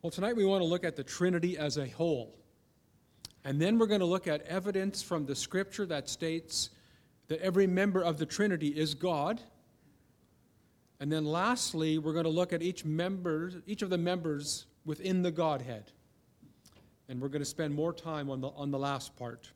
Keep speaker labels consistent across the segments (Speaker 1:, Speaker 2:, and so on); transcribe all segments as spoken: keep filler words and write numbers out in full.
Speaker 1: Well, tonight we want to look at the Trinity as a whole. And then we're going to look at evidence from the Scripture that states that every member of the Trinity is God. And then lastly, we're going to look at each member, each of the members within the Godhead. And we're going to spend more time on the, on the last part.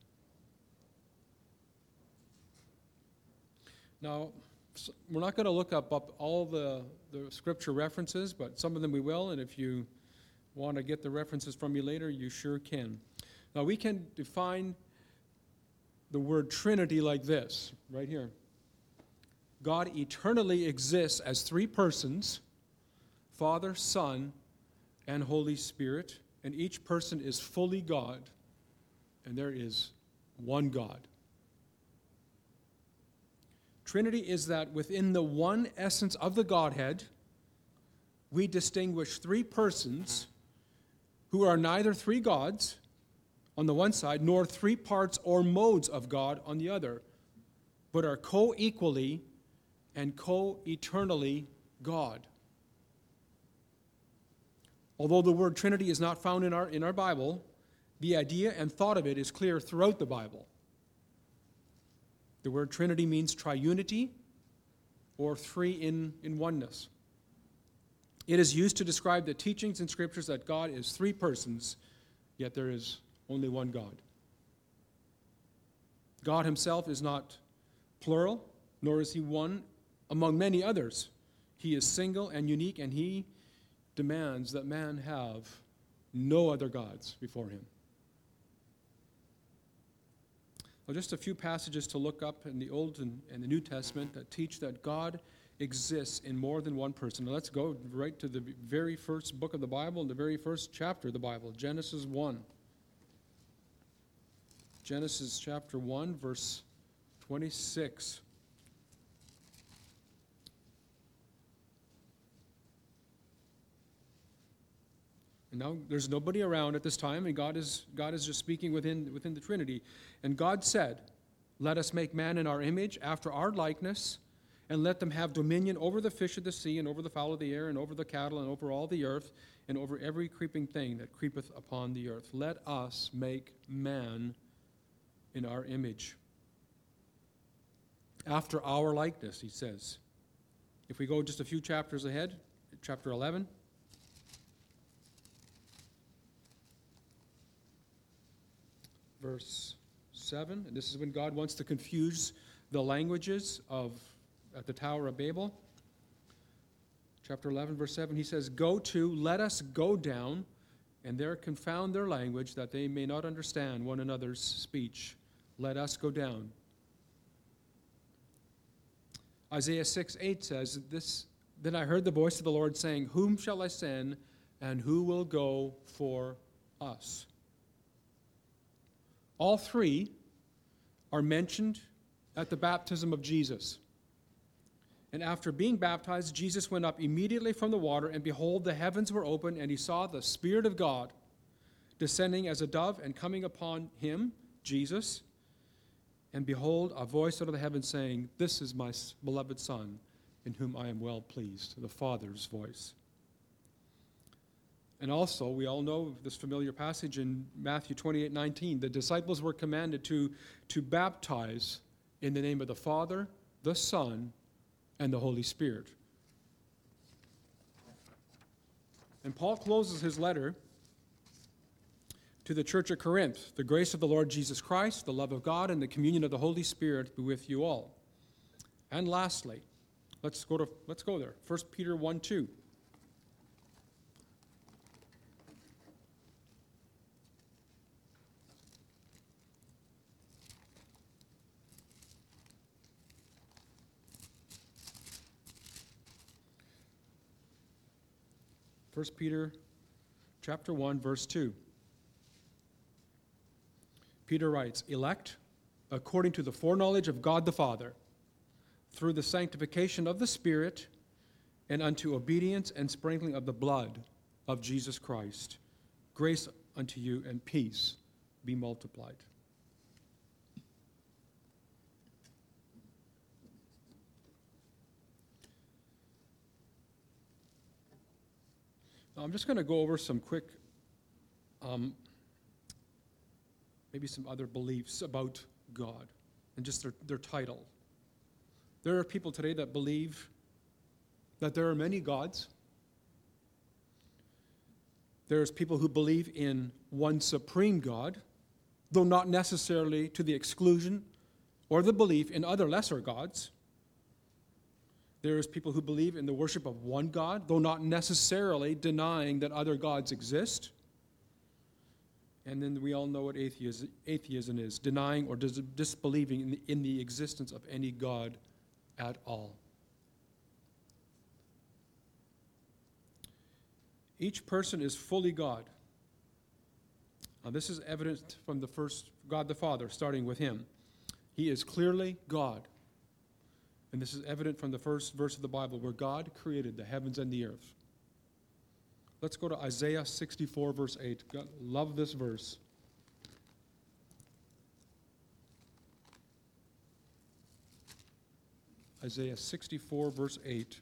Speaker 1: Now, we're not going to look up, up all the, the Scripture references, but some of them we will, and if you want to get the references from me later, you sure can. Now, we can define the word Trinity like this, right here. God eternally exists as three persons, Father, Son, and Holy Spirit, and each person is fully God, and there is one God. Trinity is that within the one essence of the Godhead, we distinguish three persons who are neither three gods on the one side, nor three parts or modes of God on the other, but are co-equally and co-eternally God. Although the word Trinity is not found in our, in our Bible, the idea and thought of it is clear throughout the Bible. The word Trinity means triunity or three in, in oneness. It is used to describe the teachings in Scriptures that God is three persons, yet there is only one God. God himself is not plural, nor is he one among many others. He is single and unique, and he demands that man have no other gods before him. Well, just a few passages to look up in the Old and, and the New Testament that teach that God exists in more than one person. Now let's go right to the very first book of the Bible, the very first chapter of the Bible, Genesis one. Genesis chapter one, verse twenty-six. And now there's nobody around at this time, and God is God is just speaking within, within the Trinity. And God said, "Let us make man in our image, after our likeness, and let them have dominion over the fish of the sea, and over the fowl of the air, and over the cattle, and over all the earth, and over every creeping thing that creepeth upon the earth. Let us make man in our image." After our likeness, he says. If we go just a few chapters ahead, chapter eleven. Verse seven, and this is when God wants to confuse the languages of at the Tower of Babel. Chapter eleven, verse seven, he says, "Go to, let us go down, and there confound their language, that they may not understand one another's speech. Let us go down." Isaiah six, eight says, "This then I heard the voice of the Lord saying, Whom shall I send, and who will go for us?" All three are mentioned at the baptism of Jesus. And after being baptized, Jesus went up immediately from the water, and behold, the heavens were opened, and he saw the Spirit of God descending as a dove and coming upon him, Jesus. And behold, a voice out of the heavens saying, "This is my beloved Son, in whom I am well pleased," the Father's voice. And also, we all know this familiar passage in Matthew twenty-eight nineteen. The disciples were commanded to, to baptize in the name of the Father, the Son, and the Holy Spirit. And Paul closes his letter to the church at Corinth. "The grace of the Lord Jesus Christ, the love of God, and the communion of the Holy Spirit be with you all." And lastly, let's go to let's go there. First Peter one two. First Peter chapter one, verse two. Peter writes, "Elect according to the foreknowledge of God the Father, through the sanctification of the Spirit, and unto obedience and sprinkling of the blood of Jesus Christ. Grace unto you and peace be multiplied." I'm just going to go over some quick, um, maybe some other beliefs about God and just their, their title. There are people today that believe that there are many gods. There's people who believe in one supreme God, though not necessarily to the exclusion or the belief in other lesser gods. There's people who believe in the worship of one God, though not necessarily denying that other gods exist. And then we all know what atheism, atheism is, denying or dis- disbelieving in the, in the existence of any God at all. Each person is fully God. Now, this is evident from the first, God the Father, starting with him. He is clearly God. And this is evident from the first verse of the Bible, where God created the heavens and the earth. Let's go to Isaiah sixty-four, verse eight. God, love this verse. Isaiah sixty-four, verse eight.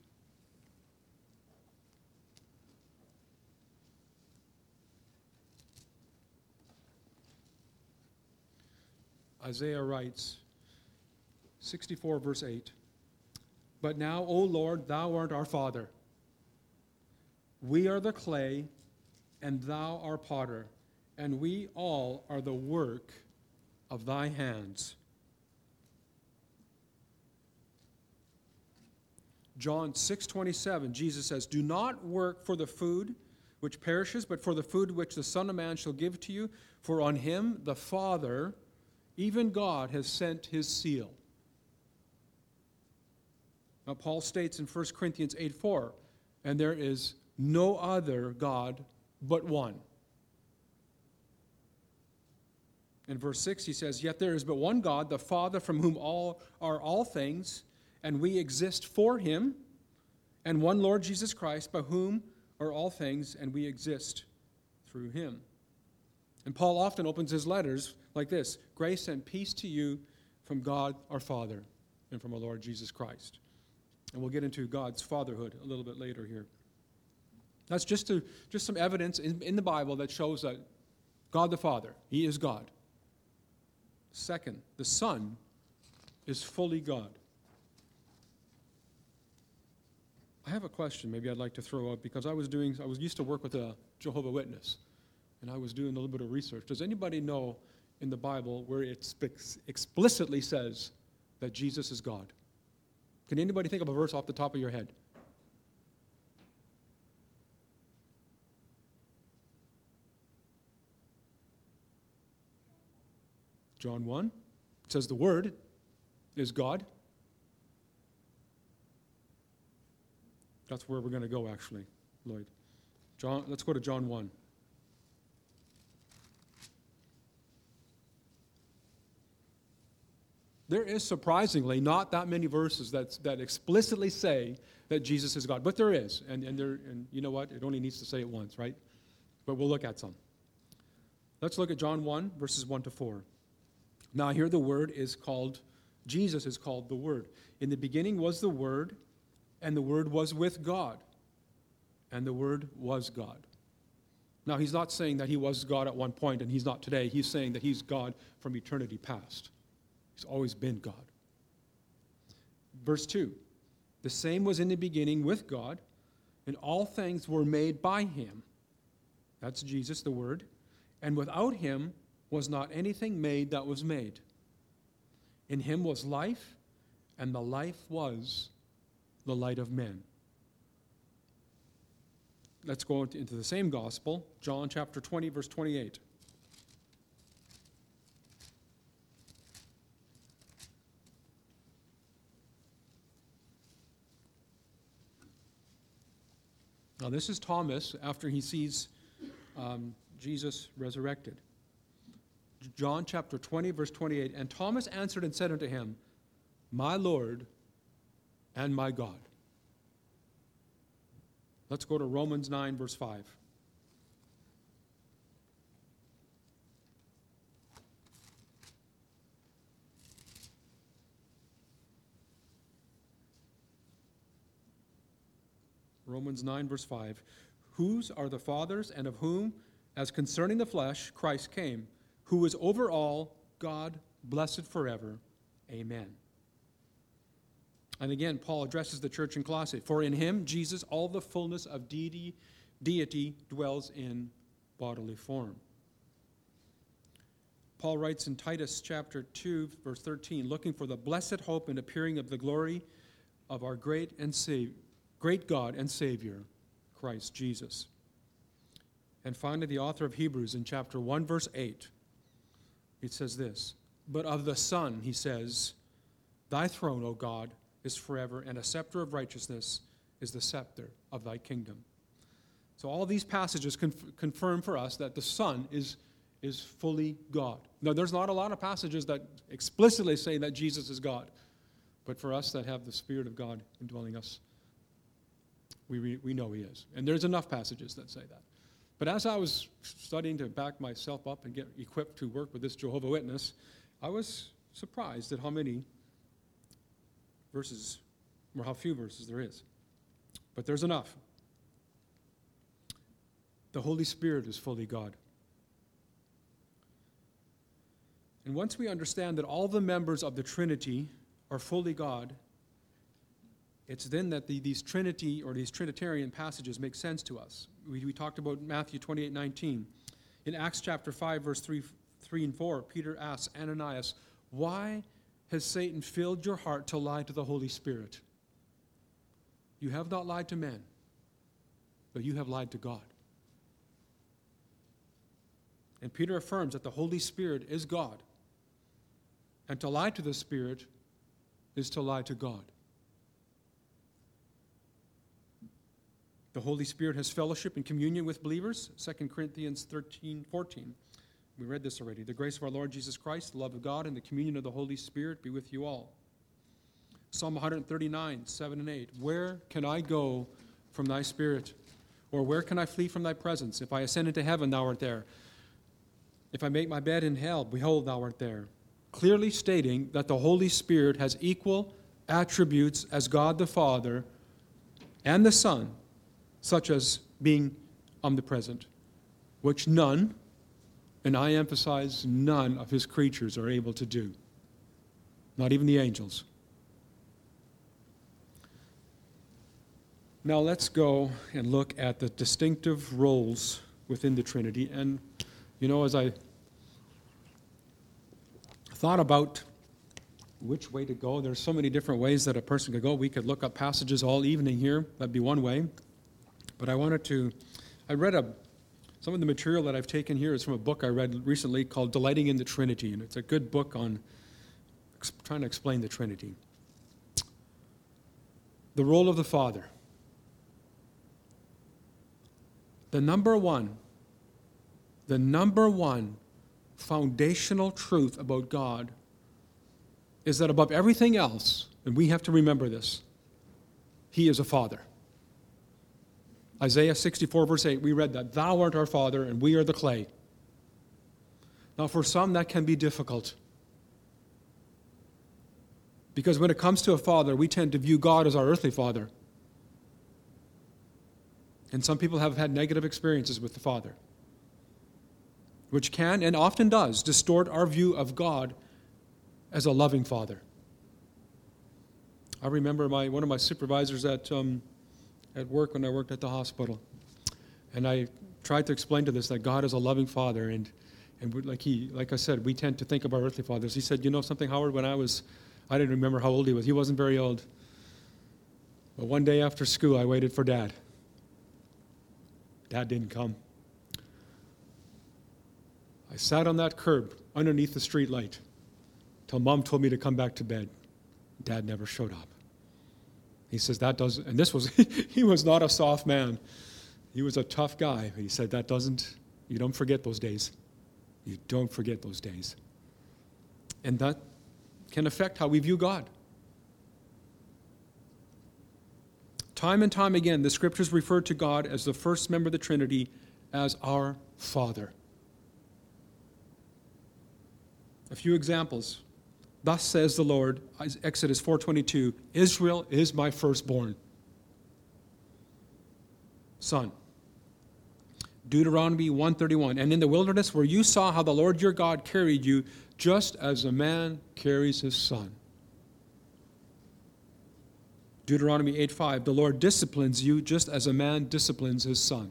Speaker 1: Isaiah writes, sixty-four, verse eight, "But now, O Lord, thou art our Father. We are the clay, and thou art potter, and we all are the work of thy hands." John six twenty-seven, Jesus says, "Do not work for the food which perishes, but for the food which the Son of Man shall give to you, for on him the Father, even God, has sent his seal." Now, Paul states in First Corinthians eight four, "And there is no other God but one." In verse six, he says, "Yet there is but one God, the Father, from whom all are all things, and we exist for him, and one Lord Jesus Christ, by whom are all things, and we exist through him." And Paul often opens his letters like this: "Grace and peace to you from God our Father and from our Lord Jesus Christ." And we'll get into God's fatherhood a little bit later here. That's just, to, just some evidence in, in the Bible that shows that God the Father, he is God. Second, the Son is fully God. I have a question maybe I'd like to throw out, because I was doing, I was used to work with a Jehovah's Witness, and I was doing a little bit of research. Does anybody know in the Bible where it spe- explicitly says that Jesus is God? Can anybody think of a verse off the top of your head? John one. It says the Word is God. That's where we're going to go, actually, Lloyd. John, let's go to John one. There is surprisingly not that many verses that, that explicitly say that Jesus is God, but there is, and, and, there, and you know what? It only needs to say it once, right? But we'll look at some. Let's look at John one, verses one to four. Now here the Word is called, Jesus is called the Word. "In the beginning was the Word, and the Word was with God, and the Word was God." Now he's not saying that he was God at one point and he's not today. He's saying that he's God from eternity past. He's always been God. Verse two, "The same was in the beginning with God, and all things were made by him." That's Jesus, the Word. "And without him was not anything made that was made. In him was life, and the life was the light of men." Let's go into the same gospel, John chapter twenty, verse twenty-eight. Now, this is Thomas after he sees um, Jesus resurrected. John chapter twenty, verse twenty-eight. "And Thomas answered and said unto him, My Lord and my God." Let's go to Romans nine, verse five. Romans nine, verse five. whose are the fathers, and of whom, as concerning the flesh, Christ came, who is over all, God, blessed forever. Amen. And again, Paul addresses the church in Colossae. For in him, Jesus, all the fullness of deity, deity dwells in bodily form. Paul writes in Titus chapter two, verse thirteen, looking for the blessed hope and appearing of the glory of our great and Savior, great God and Savior, Christ Jesus. And finally, the author of Hebrews in chapter one, verse eight, it says this, but of the Son, he says, thy throne, O God, is forever, and a scepter of righteousness is the scepter of thy kingdom. So all these passages conf- confirm for us that the Son is, is fully God. Now, there's not a lot of passages that explicitly say that Jesus is God, but for us that have the Spirit of God indwelling us, we, re- we know he is. And there's enough passages that say that. But as I was studying to back myself up and get equipped to work with this Jehovah's Witness, I was surprised at how many verses, or how few verses there is. But there's enough. The Holy Spirit is fully God. And once we understand that all the members of the Trinity are fully God, it's then that the, these Trinity or these Trinitarian passages make sense to us. We, we talked about Matthew twenty-eight nineteen. In Acts chapter five, verse three, three and four, Peter asks Ananias, why has Satan filled your heart to lie to the Holy Spirit? You have not lied to men, but you have lied to God. And Peter affirms that the Holy Spirit is God. And to lie to the Spirit is to lie to God. The Holy Spirit has fellowship and communion with believers, Second Corinthians thirteen fourteen. We read this already. The grace of our Lord Jesus Christ, the love of God, and the communion of the Holy Spirit be with you all. Psalm one thirty-nine, seven and eight. Where can I go from thy Spirit? Or where can I flee from thy presence? If I ascend into heaven, thou art there. If I make my bed in hell, behold, thou art there. Clearly stating that the Holy Spirit has equal attributes as God the Father and the Son, such as being omnipresent, which none, and I emphasize none of his creatures are able to do, not even the angels. Now let's go and look at the distinctive roles within the Trinity. And, you know, as I thought about which way to go, there's so many different ways that a person could go. We could look up passages all evening here. That'd be one way. But I wanted to, I read a, some of the material that I've taken here is from a book I read recently called Delighting in the Trinity. And it's a good book on ex- trying to explain the Trinity. The role of the Father. The number one, the number one foundational truth about God is that above everything else, and we have to remember this, he is a Father. Isaiah sixty-four, verse eight, we read that, thou art our Father, and we are the clay. Now, for some, that can be difficult. Because when it comes to a father, we tend to view God as our earthly father. And some people have had negative experiences with the Father, which can, and often does, distort our view of God as a loving Father. I remember my one of my supervisors at um, at work when I worked at the hospital, and I tried to explain to this that God is a loving Father, and and we, like he, like I said, we tend to think of our earthly fathers. He said, "You know something, Howard? When I was, I didn't remember how old he was. He wasn't very old. But one day after school, I waited for Dad. Dad didn't come. I sat on that curb underneath the street light till Mom told me to come back to bed. Dad never showed up." He says, that doesn't, and this was, he was not a soft man. He was a tough guy. He said, that doesn't, you don't forget those days. You don't forget those days. And that can affect how we view God. Time and time again, the Scriptures refer to God as the first member of the Trinity as our Father. A few examples. Thus says the Lord, Exodus four twenty-two, Israel is my firstborn son. Deuteronomy one thirty-one, and in the wilderness where you saw how the Lord your God carried you, just as a man carries his son. Deuteronomy eight five, the Lord disciplines you just as a man disciplines his son.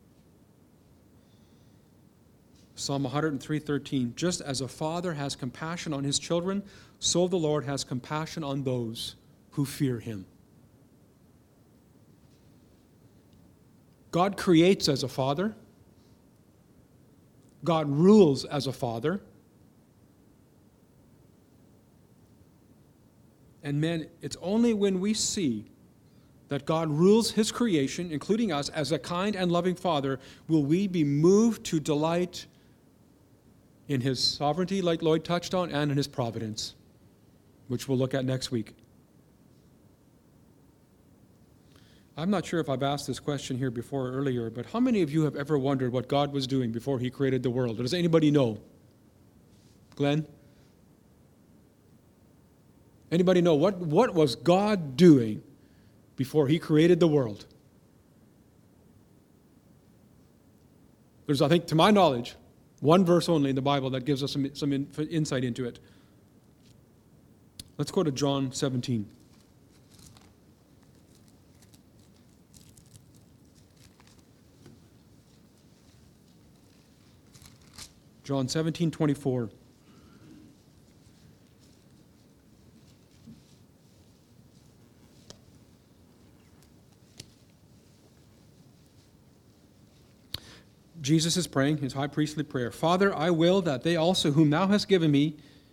Speaker 1: Psalm one oh three thirteen, just as a father has compassion on his children, so the Lord has compassion on those who fear him. God creates as a father. God rules as a father. And men, it's only when we see that God rules his creation, including us, as a kind and loving father, will we be moved to delight in his sovereignty, like Lloyd touched on, and in his providence, which we'll look at next week. I'm not sure if I've asked this question here before earlier, but how many of you have ever wondered what God was doing before he created the world? Does anybody know? Glenn? Anybody know what, what was God doing before he created the world? There's, I think, to my knowledge, one verse only in the Bible that gives us some, some in, insight into it. Let's go to John seventeen. John seventeen twenty-four. Jesus is praying his high priestly prayer. Father, I will that they also whom thou hast given me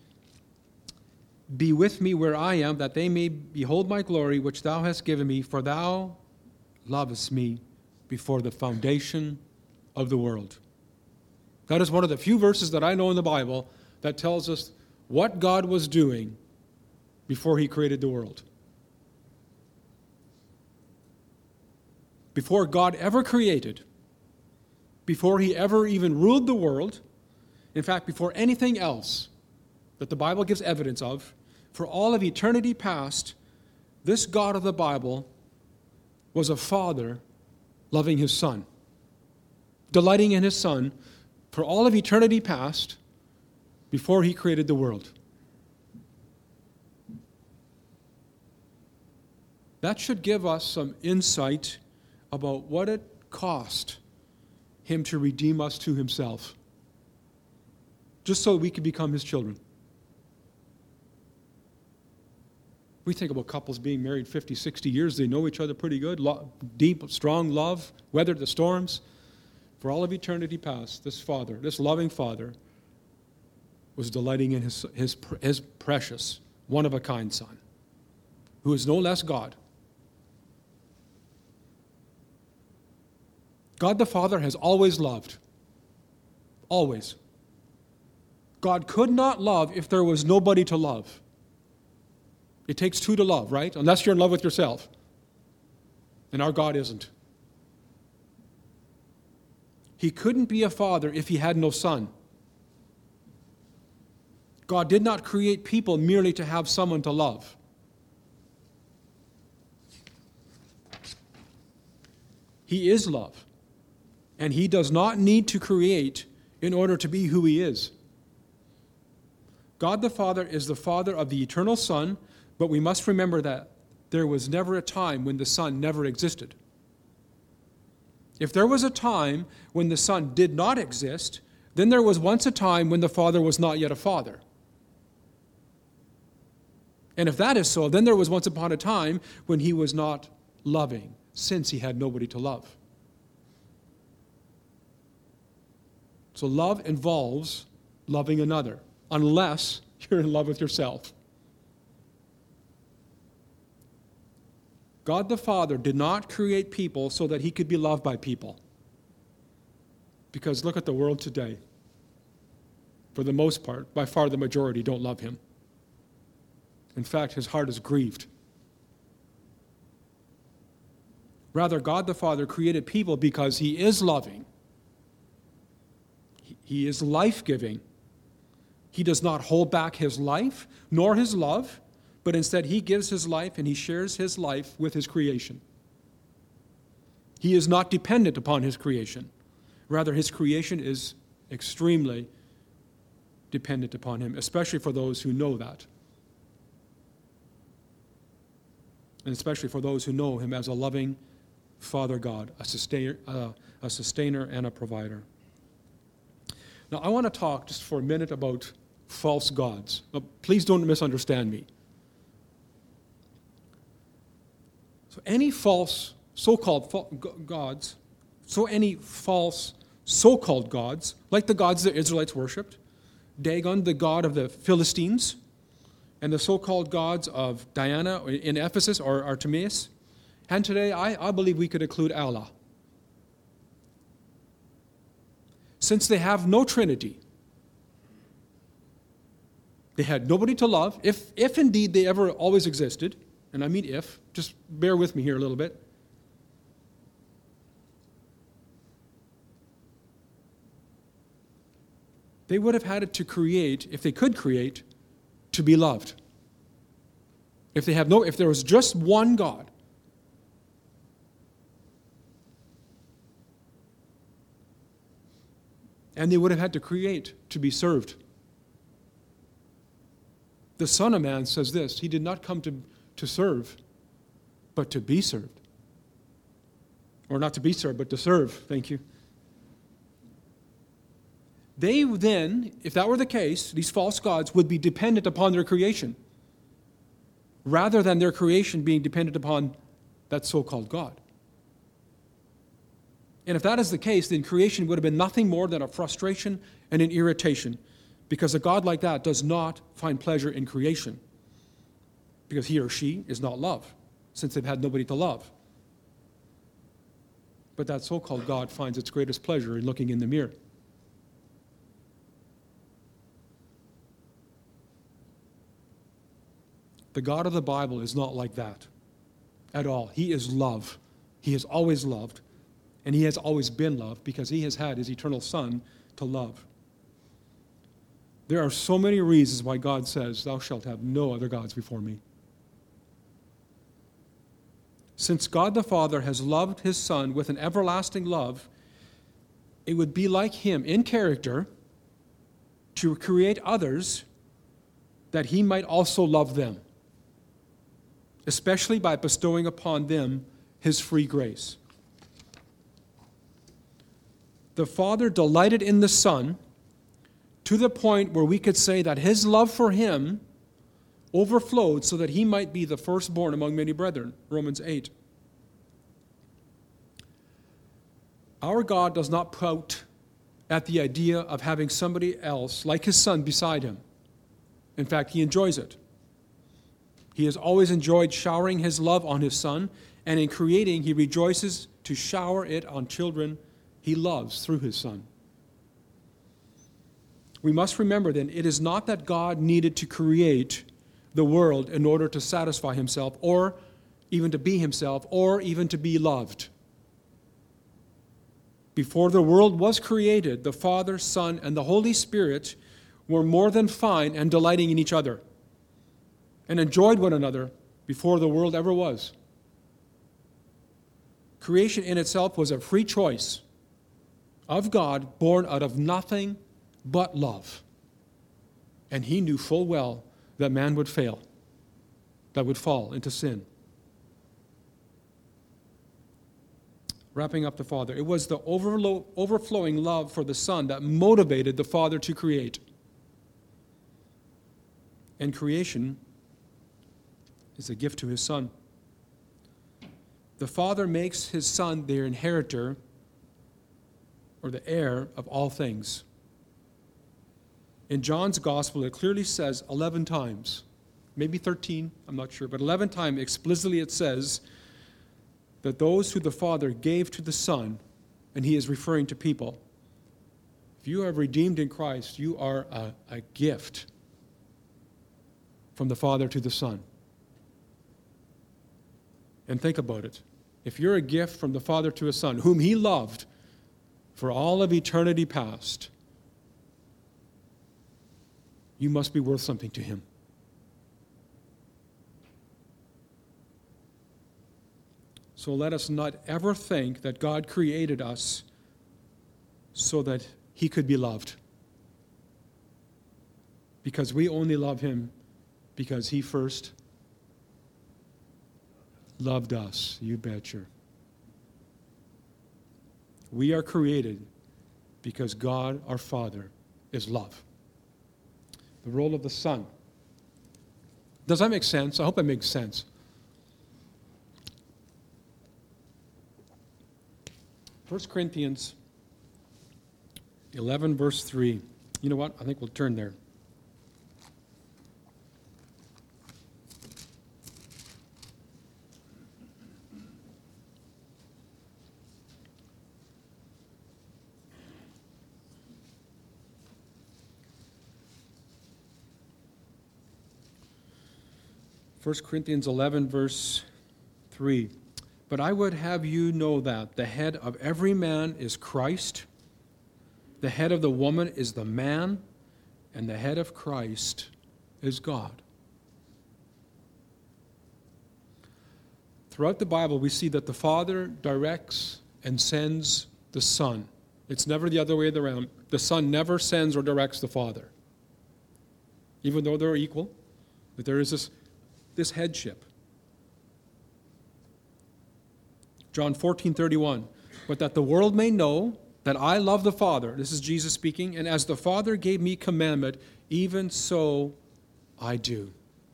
Speaker 1: be with me where I am, that they may behold my glory which thou hast given me, for thou lovest me before the foundation of the world. That is one of the few verses that I know in the Bible that tells us what God was doing before he created the world. Before God ever created, before he ever even ruled the world, in fact, before anything else that the Bible gives evidence of, for all of eternity past, this God of the Bible was a father loving his son, delighting in his son for all of eternity past, before he created the world. That should give us some insight about what it cost him to redeem us to himself, just so we could become his children. We think about couples being married fifty, sixty years. They know each other pretty good, lo- deep, strong love, weathered the storms. For all of eternity past, this father, this loving father, was delighting in his, his, his precious, one-of-a-kind son, who is no less God. God the Father has always loved. Always. God could not love if there was nobody to love. It takes two to love, right? Unless you're in love with yourself. And our God isn't. He couldn't be a father if he had no son. God did not create people merely to have someone to love. He is love. And he does not need to create in order to be who he is. God the Father is the Father of the eternal Son, but we must remember that there was never a time when the Son never existed. If there was a time when the Son did not exist, then there was once a time when the Father was not yet a Father. And if that is so, then there was once upon a time when he was not loving, since he had nobody to love. So love involves loving another, unless you're in love with yourself. God the Father did not create people so that he could be loved by people. Because look at the world today. For the most part, by far the majority don't love him. In fact, his heart is grieved. Rather, God the Father created people because he is loving. He is life-giving. He does not hold back his life nor his love, but instead he gives his life and he shares his life with his creation. He is not dependent upon his creation. Rather, his creation is extremely dependent upon him, especially for those who know that. And especially for those who know him as a loving Father God, a sustainer, uh, a sustainer and a provider. Now, I want to talk just for a minute about false gods. Now, please don't misunderstand me. So any false, so-called fa- gods, so any false so-called gods, like the gods the Israelites worshipped, Dagon, the god of the Philistines, and the so-called gods of Diana in Ephesus or Artemis, and today I, I believe we could include Allah. Since they have no Trinity, they had nobody to love, if, if indeed they ever always existed, and I mean if, just bear with me here a little bit. They would have had it to create, if they could create, to be loved. If they have no, if there was just one God, and they would have had to create to be served. The Son of Man says this, he did not come to, to serve, but to be served. Or not to be served, but to serve. Thank you. They then, if that were the case, these false gods would be dependent upon their creation, rather than their creation being dependent upon that so-called God. And if that is the case, then creation would have been nothing more than a frustration and an irritation, because a God like that does not find pleasure in creation, because he or she is not love, since they've had nobody to love. But that so-called God finds its greatest pleasure in looking in the mirror. The God of the Bible is not like that at all. He is love. He has always loved, and he has always been loved because he has had his eternal Son to love. There are so many reasons why God says, "Thou shalt have no other gods before me." Since God the Father has loved his Son with an everlasting love, it would be like him in character to create others that he might also love them, especially by bestowing upon them his free grace. The Father delighted in the Son to the point where we could say that his love for him overflowed so that he might be the firstborn among many brethren, Romans eight. Our God does not pout at the idea of having somebody else like his Son beside him. In fact, he enjoys it. He has always enjoyed showering his love on his Son, and in creating, he rejoices to shower it on children he loves through his Son. We must remember then, it is not that God needed to create the world in order to satisfy himself, or even to be himself, or even to be loved. Before the world was created, the Father, Son, and the Holy Spirit were more than fine and delighting in each other, and enjoyed one another before the world ever was. Creation in itself was a free choice of God, born out of nothing but love. And he knew full well that man would fail, that would fall into sin. Wrapping up the Father, it was the overlo- overflowing love for the Son that motivated the Father to create. And creation is a gift to his Son. The Father makes his Son their inheritor, or the heir of all things. In John's Gospel, it clearly says eleven times, maybe thirteen, I'm not sure, but eleven times explicitly it says that those who the Father gave to the Son, and he is referring to people, if you are redeemed in Christ, you are a, a gift from the Father to the Son. And think about it. If you're a gift from the Father to a Son, whom he loved for all of eternity past, you must be worth something to him. So let us not ever think that God created us so that he could be loved. Because we only love him because he first loved us. You betcha. We are created because God, our Father, is love. The role of the Son. Does that make sense? I hope it makes sense. First Corinthians eleven, verse three. You know what? I think we'll turn there. First Corinthians eleven, verse three. But I would have you know that the head of every man is Christ, the head of the woman is the man, and the head of Christ is God. Throughout the Bible, we see that the Father directs and sends the Son. It's never the other way around. The Son never sends or directs the Father. Even though they're equal, but there is this, this headship. John fourteen thirty-one, but that the world may know that I love the Father, this is Jesus speaking, and as the Father gave me commandment, even so I do.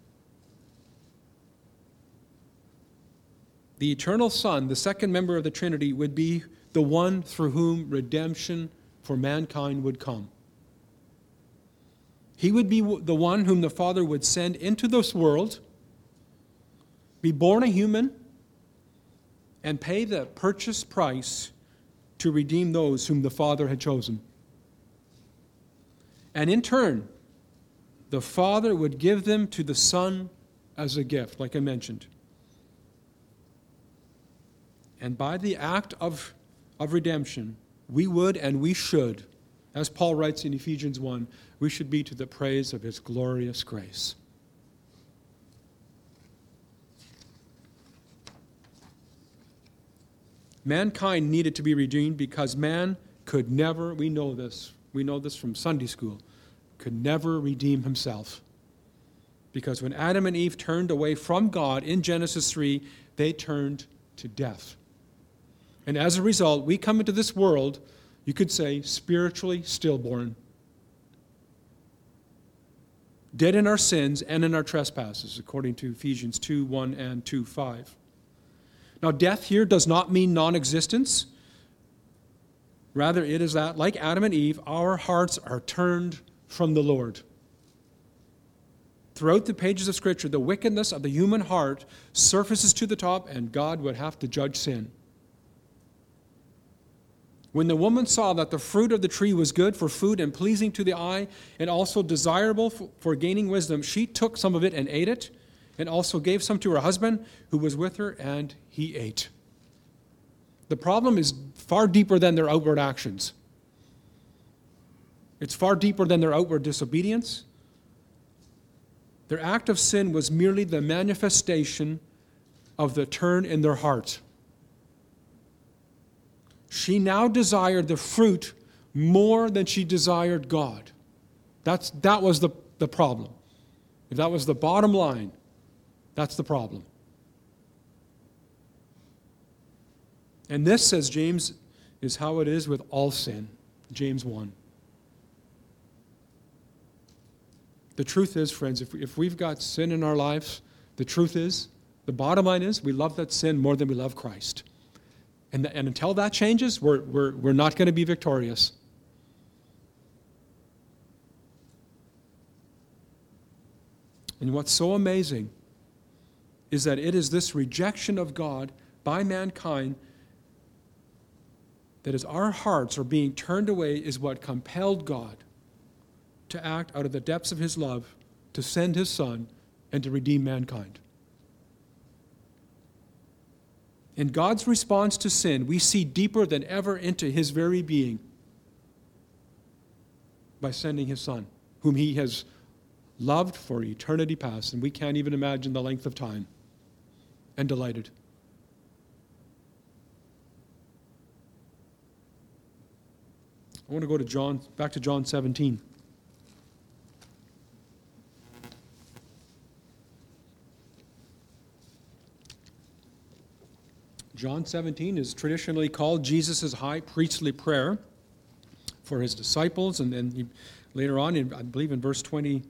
Speaker 1: The eternal Son, the second member of the Trinity, would be the one through whom redemption for mankind would come. He would be the one whom the Father would send into this world, be born a human, and pay the purchase price to redeem those whom the Father had chosen. And in turn, the Father would give them to the Son as a gift, like I mentioned. And by the act of, of redemption, we would and we should, as Paul writes in Ephesians one, we should be to the praise of his glorious grace. Mankind needed to be redeemed because man could never, we know this, we know this from Sunday school, could never redeem himself. Because when Adam and Eve turned away from God in Genesis three, they turned to death. And as a result, we come into this world, you could say, spiritually stillborn. Dead in our sins and in our trespasses, according to Ephesians two one and two five. Now, death here does not mean non-existence. Rather, it is that, like Adam and Eve, our hearts are turned from the Lord. Throughout the pages of Scripture, the wickedness of the human heart surfaces to the top, and God would have to judge sin. When the woman saw that the fruit of the tree was good for food and pleasing to the eye, and also desirable for, for gaining wisdom, she took some of it and ate it, and also gave some to her husband who was with her, and he ate. The problem is far deeper than their outward actions. It's far deeper than their outward disobedience. Their act of sin was merely the manifestation of the turn in their heart. She now desired the fruit more than she desired God. That's, that was the, the problem. If that was the bottom line, that's the problem. And this, says James, is how it is with all sin. James one. The truth is, friends, if, we, if we've got sin in our lives, the truth is, the bottom line is, we love that sin more than we love Christ. And, the, and until that changes, we're, we're, we're not going to be victorious. And what's so amazing is that it is this rejection of God by mankind that as our hearts are being turned away is what compelled God to act out of the depths of his love to send his Son and to redeem mankind. In God's response to sin, we see deeper than ever into his very being by sending his Son, whom he has loved for eternity past, and we can't even imagine the length of time, and delighted. I want to go to John, back to John seventeen. John seventeen is traditionally called Jesus' high priestly prayer for his disciples, and then he, later on, in, I believe in verse twenty,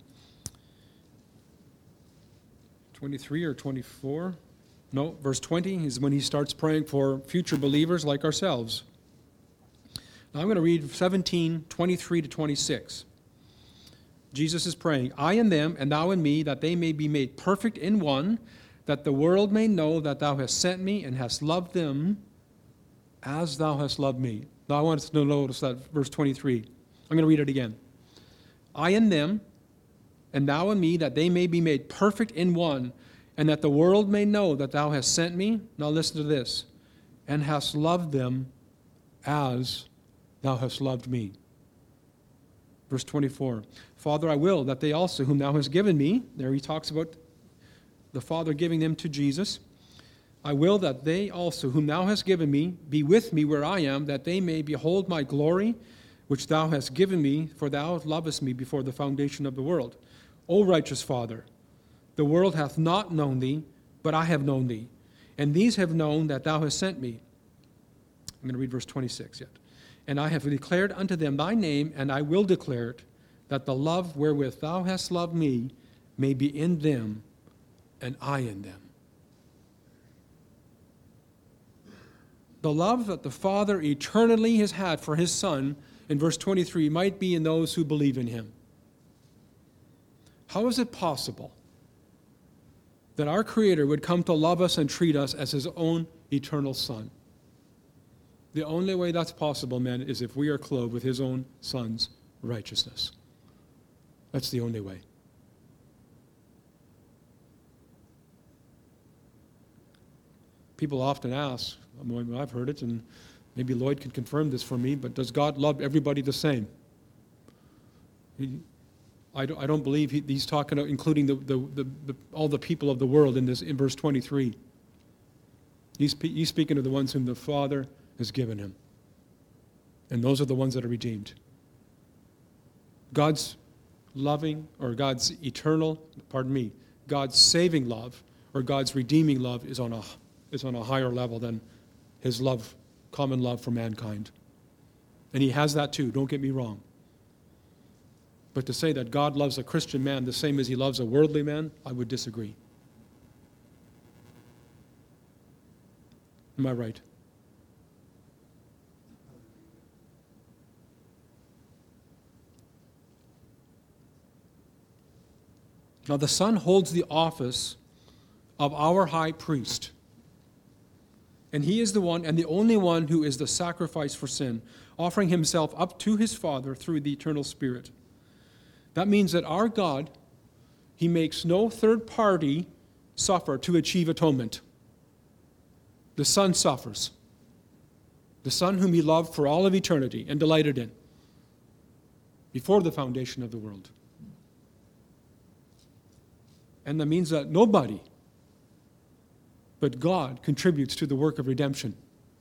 Speaker 1: twenty-three or twenty-four, no, verse twenty is when he starts praying for future believers like ourselves. Now I'm going to read seventeen, twenty-three to twenty-six. Jesus is praying, I in them, and thou in me, that they may be made perfect in one, that the world may know that thou hast sent me and hast loved them as thou hast loved me. Now I want us to notice that verse twenty-three. I'm going to read it again. I in them, and thou in me, that they may be made perfect in one, and that the world may know that thou hast sent me. Now listen to this. And hast loved them as thou hast loved me. Verse twenty-four. Father, I will that they also, whom thou hast given me, there he talks about the Father giving them to Jesus. I will that they also, whom thou hast given me, be with me where I am, that they may behold my glory, which thou hast given me, for thou lovest me before the foundation of the world. O righteous Father, the world hath not known thee, but I have known thee, and these have known that thou hast sent me. I'm going to read verse twenty-six yet. And I have declared unto them thy name, and I will declare it, that the love wherewith thou hast loved me may be in them, and I in them. The love that the Father eternally has had for his Son, in verse twenty-three, might be in those who believe in him. How is it possible that our Creator would come to love us and treat us as his own eternal Son? The only way that's possible, men, is if we are clothed with his own Son's righteousness. That's the only way. People often ask, I've heard it, and maybe Lloyd can confirm this for me, but does God love everybody the same? He, I, don't, I don't believe he, he's talking about including the, the, the, the, all the people of the world in, this, in verse twenty-three. He's, he's speaking of the ones whom the Father has given him. And those are the ones that are redeemed. God's loving, or God's eternal, pardon me, God's saving love, or God's redeeming love is on a, is on a higher level than his love, common love for mankind. And he has that too, don't get me wrong. But to say that God loves a Christian man the same as he loves a worldly man, I would disagree. Am I right? Now, the Son holds the office of our high priest. And he is the one and the only one who is the sacrifice for sin, offering himself up to his Father through the eternal Spirit. That means that our God, he makes no third party suffer to achieve atonement. The Son suffers. The Son whom he loved for all of eternity and delighted in before the foundation of the world. And that means that nobody but God contributes to the work of redemption.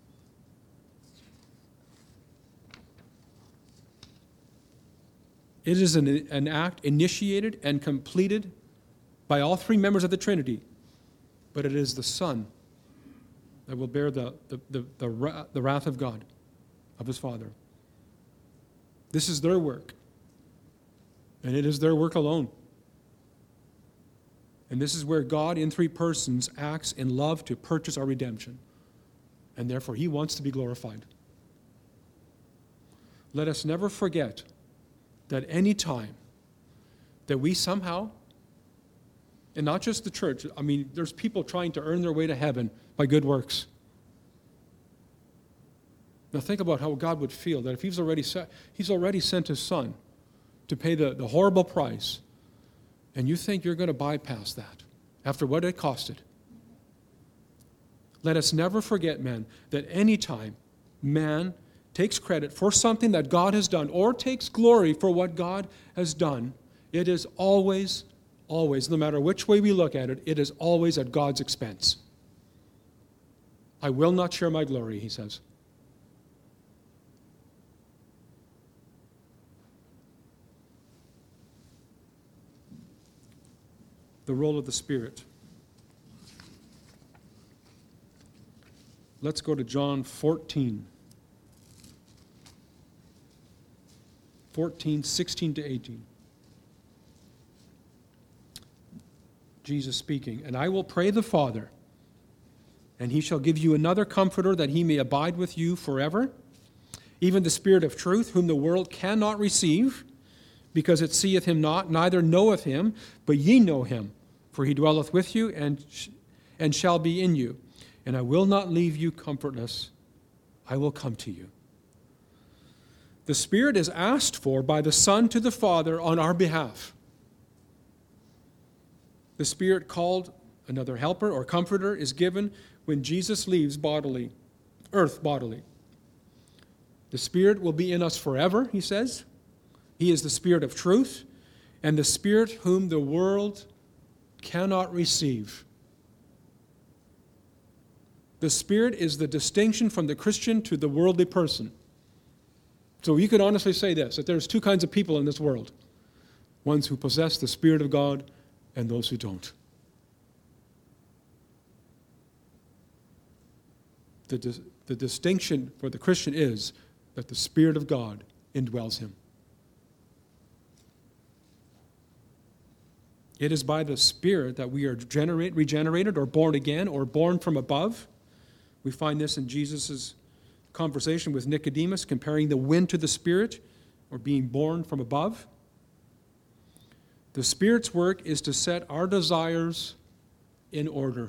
Speaker 1: It is an, an act initiated and completed by all three members of the Trinity, but it is the Son that will bear the, the, the, the, the wrath of God, of his Father. This is their work, and it is their work alone. And this is where God in three persons acts in love to purchase our redemption. And therefore, he wants to be glorified. Let us never forget that any time that we somehow, and not just the church, I mean, there's people trying to earn their way to heaven by good works. Now think about how God would feel that if he's already, set, he's already sent his Son to pay the, the horrible price, and you think you're going to bypass that after what it costed. Let us never forget, men, that any time man takes credit for something that God has done or takes glory for what God has done, it is always, always, no matter which way we look at it, it is always at God's expense. I will not share my glory, he says. the role of the Spirit. Let's go to John fourteen. fourteen, sixteen to eighteen. Jesus speaking, "And I will pray the Father, and he shall give you another comforter, that he may abide with you forever, even the Spirit of truth, whom the world cannot receive, because it seeth him not, neither knoweth him, but ye know him, for he dwelleth with you, and, sh- and shall be in you. And I will not leave you comfortless, I will come to you." The Spirit is asked for by the Son to the Father on our behalf. The Spirit, called another helper or comforter, is given when Jesus leaves bodily, earth bodily. The Spirit will be in us forever, he says. He is the Spirit of truth, and the Spirit whom the world cannot receive. The Spirit is the distinction from the Christian to the worldly person. So you could honestly say this, that there's two kinds of people in this world. Ones who possess the Spirit of God and those who don't. The, dis- the distinction for the Christian is that the Spirit of God indwells him. It is by the Spirit that we are generate, regenerated or born again or born from above. We find this in Jesus' conversation with Nicodemus, comparing the wind to the Spirit, or being born from above. The Spirit's work is to set our desires in order,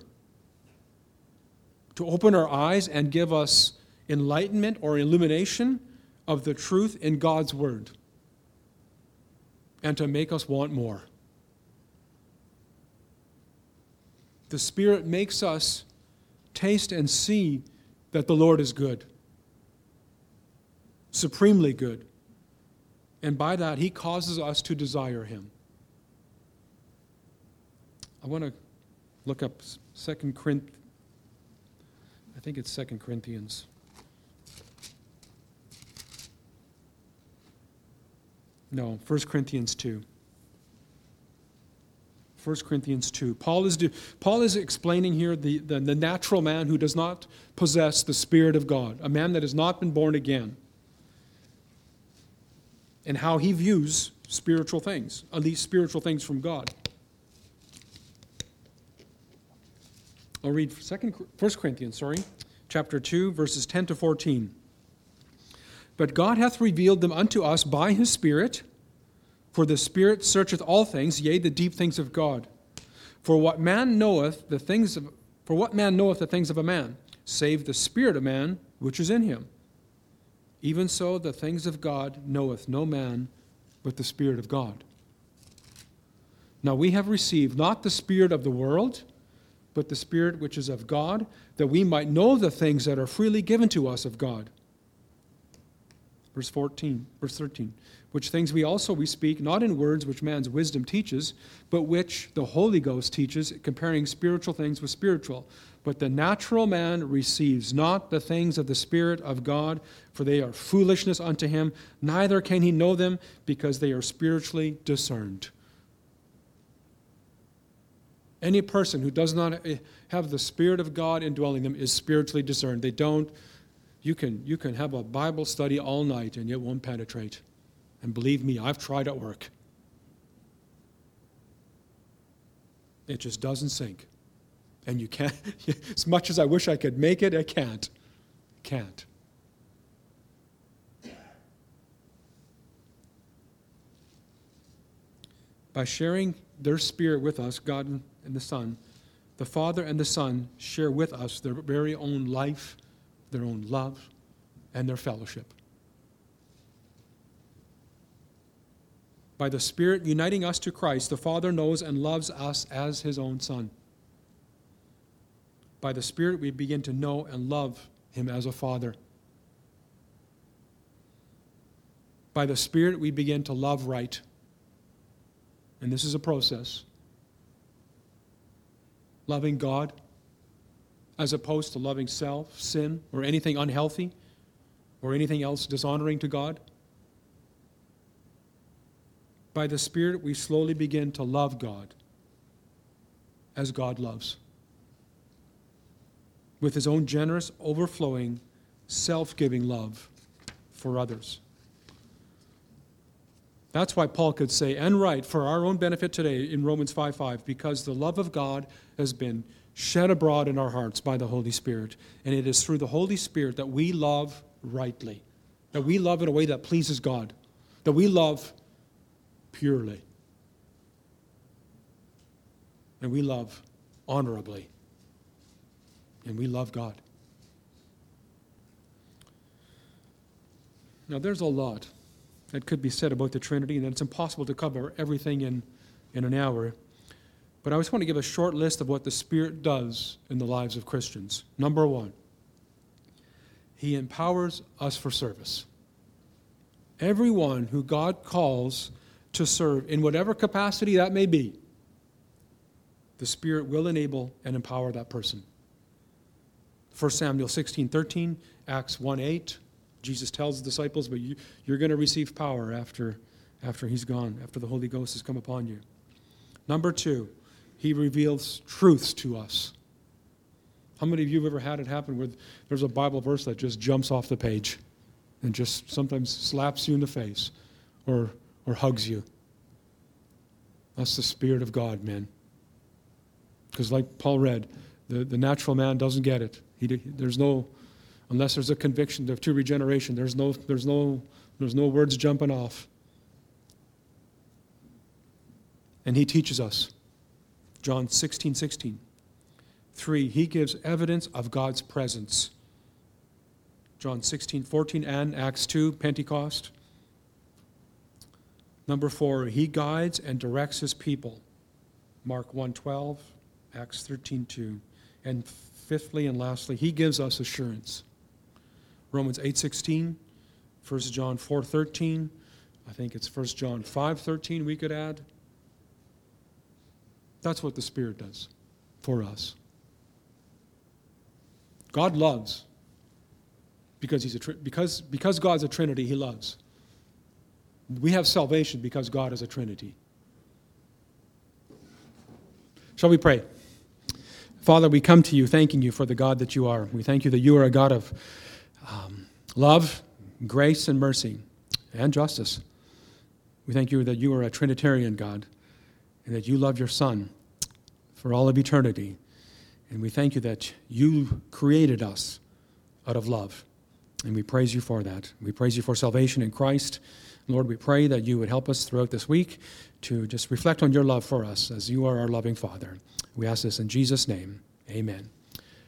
Speaker 1: to open our eyes and give us enlightenment or illumination of the truth in God's Word, and to make us want more. The Spirit makes us taste and see that the Lord is good, supremely good. And by that, he causes us to desire him. I want to look up Second Corinthians. I think it's Second Corinthians. No, First Corinthians two. First Corinthians two. Paul is, do, Paul is explaining here the, the, the natural man who does not possess the Spirit of God, a man that has not been born again, and how he views spiritual things, at least spiritual things from God. I'll read Second, First Corinthians, sorry, chapter two, verses ten to fourteen. "But God hath revealed them unto us by his Spirit, for the Spirit searcheth all things, yea, the deep things of God. For what man knoweth the things of for what man knoweth the things of a man, save the spirit of man which is in him? Even so the things of God knoweth no man but the Spirit of God. Now we have received not the spirit of the world, but the Spirit which is of God, that we might know the things that are freely given to us of God." Verse fourteen, verse thirteen. "Which things we also we speak, not in words which man's wisdom teaches, but which the Holy Ghost teaches, comparing spiritual things with spiritual. But the natural man receives not the things of the Spirit of God, for they are foolishness unto him, neither can he know them, because they are spiritually discerned." Any person who does not have the Spirit of God indwelling them is spiritually discerned. They don't, you can, you can have a Bible study all night and it won't penetrate. And believe me, I've tried at work. It just doesn't sink. And you can't, as much as I wish I could make it, I can't. Can't. By sharing their Spirit with us, God and the Son, the Father and the Son share with us their very own life, their own love, and their fellowship. By the Spirit uniting us to Christ, the Father knows and loves us as his own Son. By the Spirit, we begin to know and love him as a Father. By the Spirit, we begin to love right. And this is a process. Loving God as opposed to loving self, sin, or anything unhealthy, or anything else dishonoring to God. By the Spirit, we slowly begin to love God as God loves, with his own generous, overflowing, self-giving love for others. That's why Paul could say, and write, for our own benefit today in Romans five five, because the love of God has been shed abroad in our hearts by the Holy Spirit. And it is through the Holy Spirit that we love rightly, that we love in a way that pleases God, that we love purely, and we love honorably, and we love God. Now, there's a lot that could be said about the Trinity, and it's impossible to cover everything in, in an hour. But I just want to give a short list of what the Spirit does in the lives of Christians. Number one, he empowers us for service. Everyone who God calls to serve, in whatever capacity that may be, the Spirit will enable and empower that person. First Samuel sixteen thirteen, Acts one eight, Jesus tells the disciples, but you, you're going to receive power after, after he's gone, after the Holy Ghost has come upon you. Number two, he reveals truths to us. How many of you have ever had it happen where there's a Bible verse that just jumps off the page and just sometimes slaps you in the face or, or hugs you? That's the Spirit of God, man. Because like Paul read, the, the natural man doesn't get it. He, there's no... Unless there's a conviction of true regeneration, there's no, there's no, there's no words jumping off. And he teaches us. John sixteen sixteen. Three, he gives evidence of God's presence. John sixteen fourteen and Acts two, Pentecost. Number four, he guides and directs his people. Mark one twelve, Acts thirteen two. And fifthly and lastly, he gives us assurance. Romans eight sixteen, First John four thirteen, I think it's First John five thirteen we could add. That's what the Spirit does for us. God loves because he's a tri- because because God's a Trinity, he loves. We have salvation because God is a Trinity. Shall we pray? Father, we come to you thanking you for the God that you are. We thank you that you are a God of Um, love, grace, and mercy, and justice. We thank you that you are a Trinitarian God, and that you love your Son for all of eternity. And we thank you that you created us out of love. And we praise you for that. We praise you for salvation in Christ. Lord, we pray that you would help us throughout this week to just reflect on your love for us as you are our loving Father. We ask this in Jesus' name. Amen.